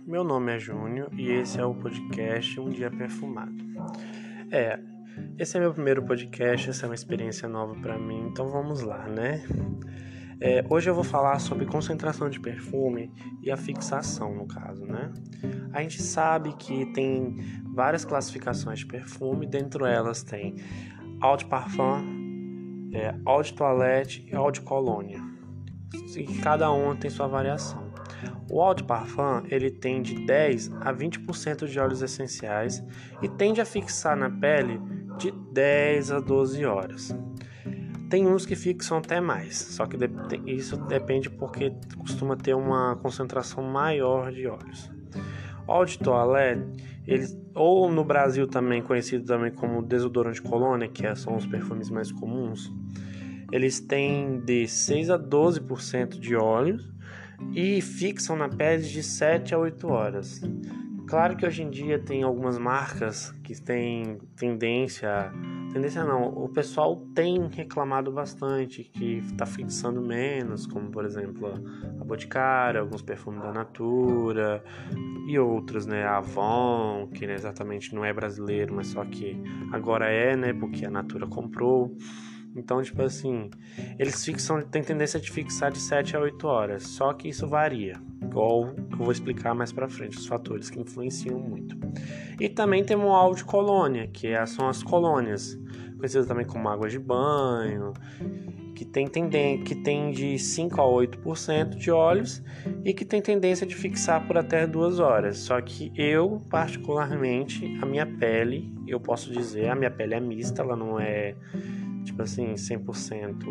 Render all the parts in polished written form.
Meu nome é Júnior e esse é o podcast Um Dia Perfumado. Esse é meu primeiro podcast, essa é uma experiência nova para mim, então vamos lá, né? Hoje eu vou falar sobre concentração de perfume e a fixação, no caso, né? A gente sabe que tem várias classificações de perfume, dentro elas tem eau de parfum, eau de toilette e eau de colônia. E cada uma tem sua variação. O eau de parfum, ele tem de 10 a 20% de óleos essenciais e tende a fixar na pele de 10 a 12 horas. Tem uns que fixam até mais, só que isso depende porque costuma ter uma concentração maior de óleos. O eau de toilette, ou no Brasil também conhecido também como desodorante de colônia, que são os perfumes mais comuns, eles têm de 6 a 12% de óleos e fixam na pele de 7 a 8 horas. Claro que hoje em dia tem algumas marcas que têm tendência não, o pessoal tem reclamado bastante que está fixando menos, como por exemplo a Boticário, alguns perfumes da Natura e outros, né, a Avon, que exatamente não é brasileiro, mas só que agora é, né, porque a Natura comprou. Então, tipo assim, eles têm tendência de fixar de 7 a 8 horas, só que isso varia, igual eu vou explicar mais pra frente, os fatores que influenciam muito. E também tem o eau de colônia, que são as colônias, conhecidas também como água de banho, que tem de 5 a 8% de óleos e que tem tendência de fixar por até 2 horas. Só que eu, particularmente, a minha pele é mista, ela não é tipo assim, 100%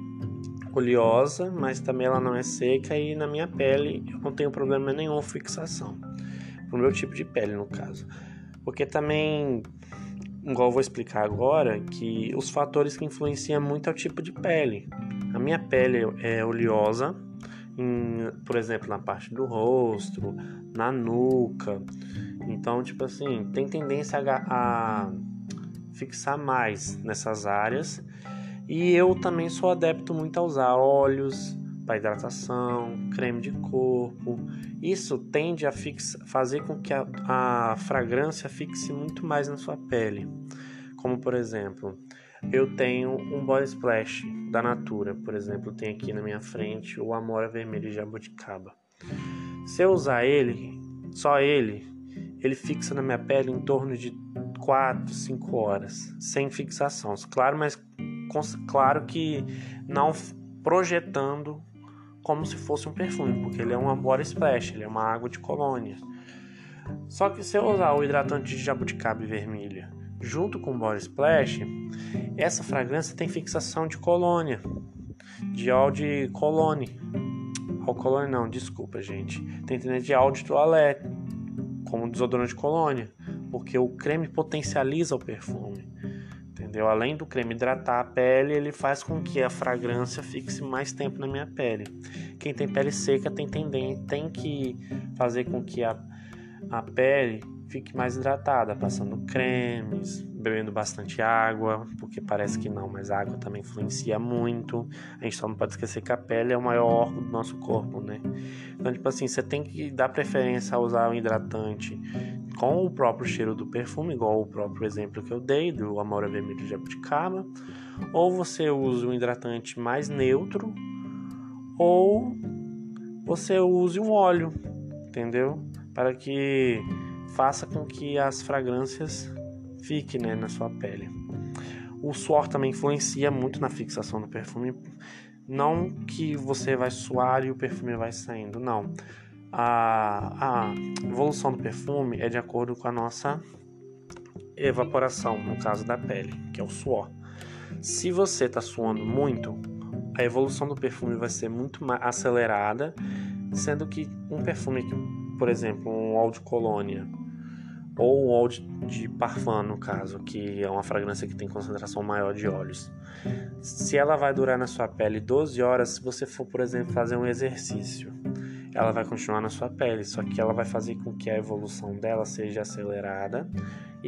oleosa, mas também ela não é seca e na minha pele eu não tenho problema nenhum com fixação. Pro meu tipo de pele, no caso. Porque também, igual eu vou explicar agora, que os fatores que influenciam muito é o tipo de pele. A minha pele é oleosa, por exemplo, na parte do rosto, na nuca. Então, tipo assim, tem tendência a fixar mais nessas áreas. E eu também sou adepto muito a usar óleos para hidratação, creme de corpo. Isso tende a fazer com que a fragrância fixe muito mais na sua pele. Como por exemplo, eu tenho um body splash da Natura, por exemplo, tem aqui na minha frente o Amora Vermelho de Jabuticaba. Se eu usar só ele fixa na minha pele em torno de 4, 5 horas, sem fixação. Claro que não projetando como se fosse um perfume, porque ele é uma body splash, ele é uma água de colônia. Só que se eu usar o hidratante de jabuticaba vermelha junto com o body splash, essa fragrância tem fixação de colônia, de eau de colônia. Colônia não, desculpa, gente. Tem tendência de eau de toilette, como desodorante de colônia, porque o creme potencializa o perfume, entendeu? Além do creme hidratar a pele, ele faz com que a fragrância fixe mais tempo na minha pele. Quem tem pele seca tem que fazer com que a pele fique mais hidratada, passando cremes, bebendo bastante água, porque parece que não, mas a água também influencia muito. A gente só não pode esquecer que a pele é o maior órgão do nosso corpo, né? Então, tipo assim, você tem que dar preferência a usar um hidratante com o próprio cheiro do perfume, igual o próprio exemplo que eu dei, do Amora Vermelho de Jabuticaba, ou você usa um hidratante mais neutro, ou você use um óleo, entendeu? Para que faça com que as fragrâncias fiquem, né, na sua pele. O suor também influencia muito na fixação do perfume. Não que você vai suar e o perfume vai saindo, não. A evolução do perfume é de acordo com a nossa evaporação, no caso da pele, que é o suor. Se você está suando muito, a evolução do perfume vai ser muito mais acelerada, sendo que um perfume que, por exemplo, um eau de colônia ou um eau de parfum, no caso, que é uma fragrância que tem concentração maior de óleos, se ela vai durar na sua pele 12 horas, se você for, por exemplo, fazer um exercício, ela vai continuar na sua pele, só que ela vai fazer com que a evolução dela seja acelerada e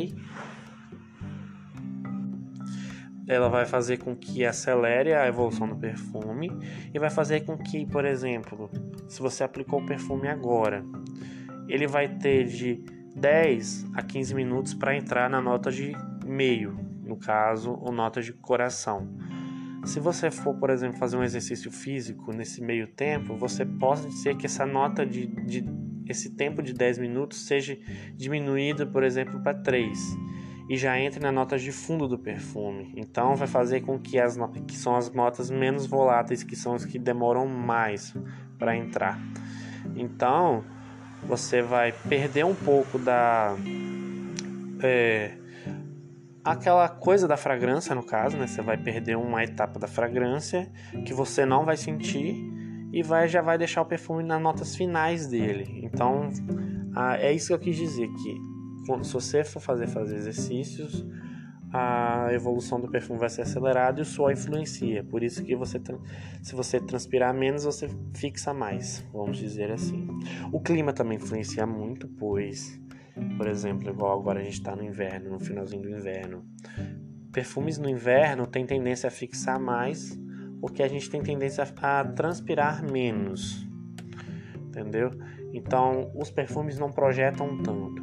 ela vai fazer com que acelere a evolução do perfume e vai fazer com que, por exemplo, se você aplicou o perfume agora ele vai ter de 10 a 15 minutos para entrar na nota de meio, no caso, ou nota de coração. Se você for, por exemplo, fazer um exercício físico nesse meio tempo, você pode ser que essa nota esse tempo de 10 minutos seja diminuído, por exemplo, para 3 e já entre na nota de fundo do perfume. Então vai fazer com que que são as notas menos voláteis, que são as que demoram mais para entrar. Então você vai perder um pouco aquela coisa da fragrância, no caso, né? Você vai perder uma etapa da fragrância que você não vai sentir e já vai deixar o perfume nas notas finais dele. Então, é isso que eu quis dizer, que se você for fazer exercícios, a evolução do perfume vai ser acelerada e o suor influencia. Por isso que se você transpirar menos, você fixa mais, vamos dizer assim. O clima também influencia muito, pois, por exemplo, igual agora a gente está no inverno, no finalzinho do inverno. Perfumes no inverno têm tendência a fixar mais, porque a gente tem tendência a transpirar menos, entendeu? Então, os perfumes não projetam tanto.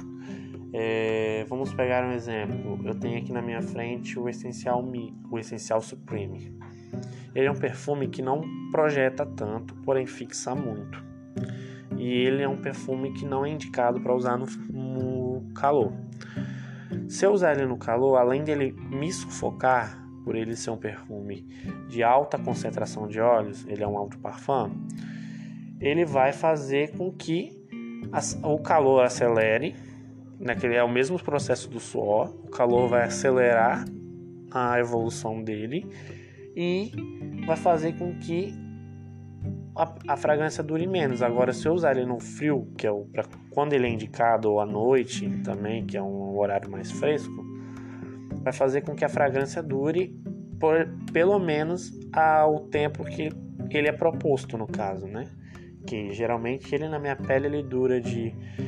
Vamos pegar um exemplo. Eu tenho aqui na minha frente o Essential Supreme. Ele é um perfume que não projeta tanto, porém fixa muito. E ele é um perfume que não é indicado para usar no calor. Se eu usar ele no calor, além dele me sufocar, por ele ser um perfume de alta concentração de óleos, ele é um eau de parfum, ele vai fazer com que o calor acelere, né, que ele é o mesmo processo do suor, o calor vai acelerar a evolução dele e vai fazer com que a fragrância dure menos. Agora, se eu usar ele no frio, que é quando ele é indicado, ou à noite também, que é um horário mais fresco, vai fazer com que a fragrância dure pelo menos ao tempo que ele é proposto, no caso, né? Que geralmente ele na minha pele ele dura de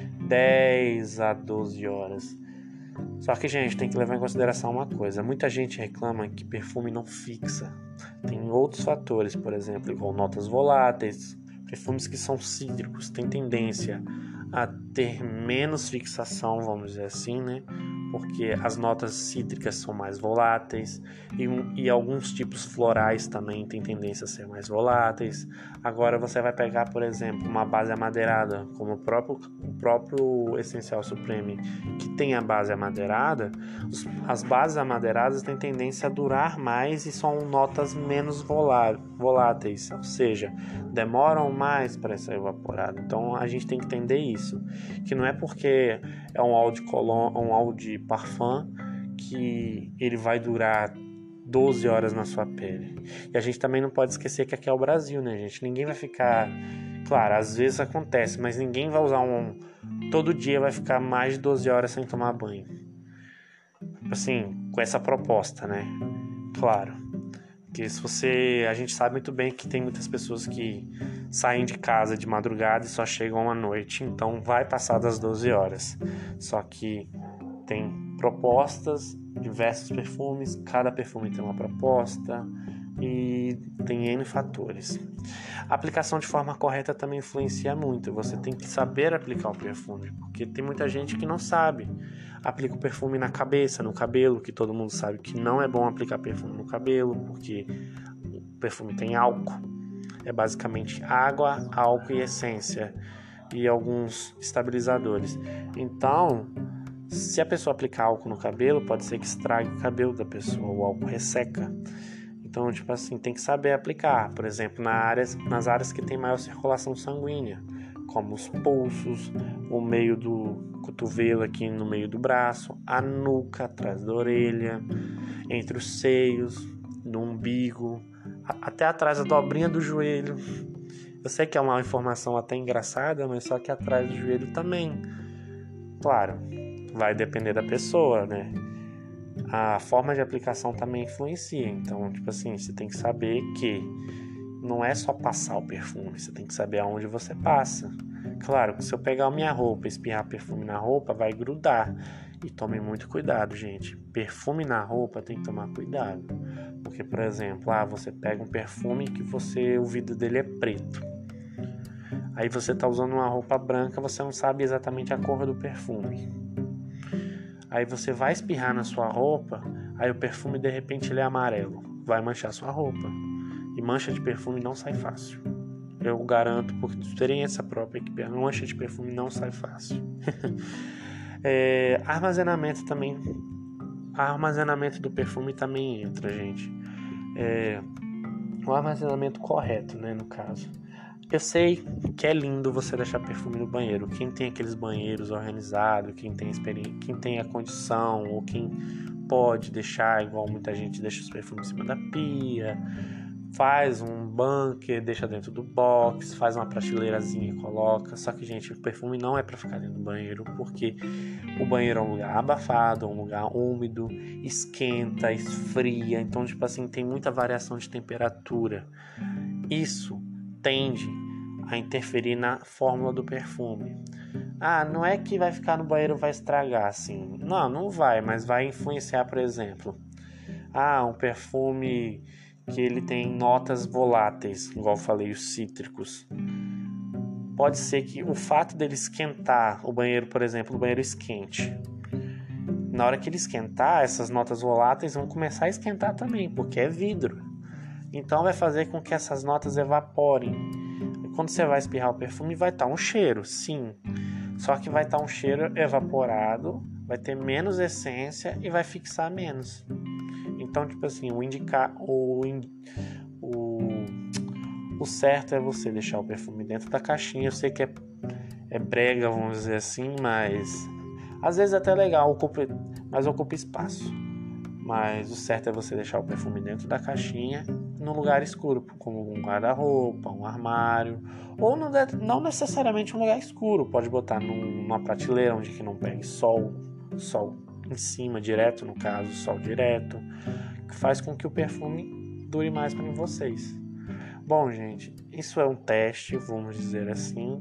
10 a 12 horas. Só que, gente, tem que levar em consideração uma coisa. Muita gente reclama que perfume não fixa. Tem outros fatores, por exemplo, igual notas voláteis. Perfumes que são cítricos têm tendência a ter menos fixação, vamos dizer assim, né? Porque as notas cítricas são mais voláteis e alguns tipos florais também têm tendência a ser mais voláteis. Agora você vai pegar, por exemplo, uma base amadeirada, como o próprio Essential Supreme, que tem a base amadeirada. As bases amadeiradas têm tendência a durar mais e são notas menos voláteis, ou seja, demoram mais para ser evaporado. Então a gente tem que entender isso, que não é porque é um eau de parfum que ele vai durar 12 horas na sua pele. E a gente também não pode esquecer que aqui é o Brasil, né, gente? Ninguém vai ficar... Claro, às vezes acontece, mas ninguém vai usar todo dia vai ficar mais de 12 horas sem tomar banho. Assim, com essa proposta, né? Claro. Porque a gente sabe muito bem que tem muitas pessoas que saem de casa de madrugada e só chegam à noite, então vai passar das 12 horas. Só que tem propostas, diversos perfumes, cada perfume tem uma proposta e tem N fatores. A aplicação de forma correta também influencia muito. Você tem que saber aplicar o perfume, porque tem muita gente que não sabe. Aplica o perfume na cabeça, no cabelo, que todo mundo sabe que não é bom aplicar perfume no cabelo, porque o perfume tem álcool. É basicamente água, álcool e essência e alguns estabilizadores. Então, se a pessoa aplicar álcool no cabelo, pode ser que estrague o cabelo da pessoa, o álcool resseca. Então, tipo assim, tem que saber aplicar. Por exemplo, nas áreas que tem maior circulação sanguínea, como os pulsos, o meio do cotovelo aqui no meio do braço, a nuca atrás da orelha, entre os seios, no umbigo, até atrás da dobrinha do joelho. Eu sei que é uma informação até engraçada, mas só que atrás do joelho também. Claro, vai depender da pessoa, né? A forma de aplicação também influencia. Então, tipo assim, você tem que saber que não é só passar o perfume, você tem que saber aonde você passa. Claro que se eu pegar a minha roupa e espirrar perfume na roupa, vai grudar. E tome muito cuidado, gente. Perfume na roupa tem que tomar cuidado. Porque, por exemplo, você pega um perfume que o vidro dele é preto. Aí você tá usando uma roupa branca, você não sabe exatamente a cor do perfume. Aí você vai espirrar na sua roupa, aí o perfume de repente ele é amarelo, vai manchar sua roupa. E mancha de perfume não sai fácil. Eu garanto, por experiência própria, que a mancha de perfume não sai fácil. Armazenamento também. Armazenamento do perfume também entra, gente. O armazenamento correto, né, no caso. Eu sei que é lindo você deixar perfume no banheiro. Quem tem aqueles banheiros organizados, quem tem a condição, ou quem pode deixar, igual muita gente deixa os perfumes em cima da pia, faz um bunker, deixa dentro do box, faz uma prateleirazinha e coloca. Só que, gente, o perfume não é para ficar dentro do banheiro, porque o banheiro é um lugar abafado, é um lugar úmido, esquenta, esfria. Então, tipo assim, tem muita variação de temperatura. Isso tende a interferir na fórmula do perfume. Não é que vai ficar no banheiro e vai estragar, assim. Não vai, mas vai influenciar, por exemplo. Um perfume que ele tem notas voláteis, igual eu falei, os cítricos. Pode ser que o fato dele esquentar o banheiro, por exemplo, o banheiro esquente. Na hora que ele esquentar, essas notas voláteis vão começar a esquentar também, porque é vidro. Então vai fazer com que essas notas evaporem. E quando você vai espirrar o perfume, vai estar um cheiro, sim. Só que vai estar um cheiro evaporado, vai ter menos essência e vai fixar menos. Então, tipo assim, o certo é você deixar o perfume dentro da caixinha. Eu sei que é brega, vamos dizer assim, mas às vezes até legal, mas ocupa espaço. Mas o certo é você deixar o perfume dentro da caixinha, num lugar escuro, como um guarda-roupa, um armário, ou não necessariamente um lugar escuro. Pode botar numa prateleira onde que não pegue sol em cima, direto no caso, sol direto, que faz com que o perfume dure mais para vocês. Bom, gente, isso é um teste, vamos dizer assim.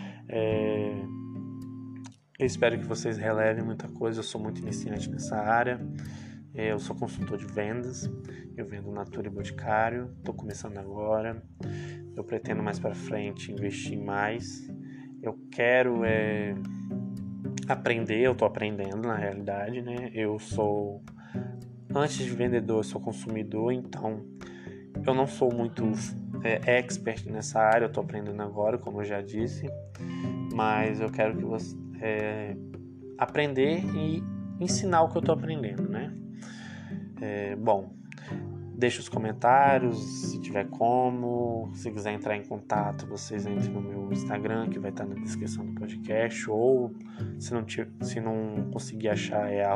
Eu espero que vocês relevem muita coisa. Eu sou muito iniciante nessa área. Eu sou consultor de vendas, eu vendo Natura e Boticário, estou começando agora, eu pretendo mais para frente investir mais, eu quero aprender, eu estou aprendendo na realidade, né? Antes de vendedor, eu sou consumidor, então eu não sou muito expert nessa área, eu estou aprendendo agora, como eu já disse, mas eu quero que você aprender e ensinar o que eu estou aprendendo, né? Bom, deixe os comentários, se tiver como. Se quiser entrar em contato, vocês entrem no meu Instagram, que vai estar na descrição do podcast, ou se não conseguir achar, é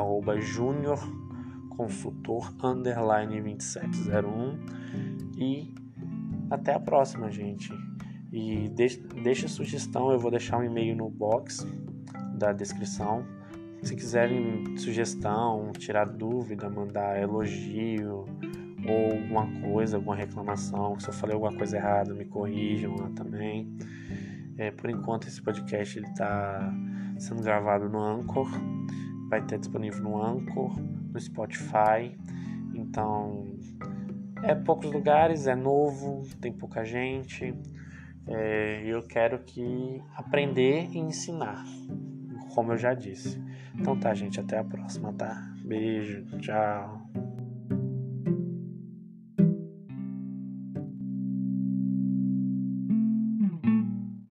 @juniorconsultor_2701. E até a próxima, gente. E deixe sugestão, eu vou deixar um e-mail no box da descrição. Se quiserem sugestão, tirar dúvida, mandar elogio ou alguma coisa, alguma reclamação, se eu falei alguma coisa errada, me corrijam lá também. Por enquanto esse podcast está sendo gravado no Anchor, vai ter disponível no Anchor, no Spotify. Então poucos lugares, é novo, tem pouca gente. Eu quero aprender e ensinar, como eu já disse. Então tá, gente, até a próxima, tá? Beijo, tchau.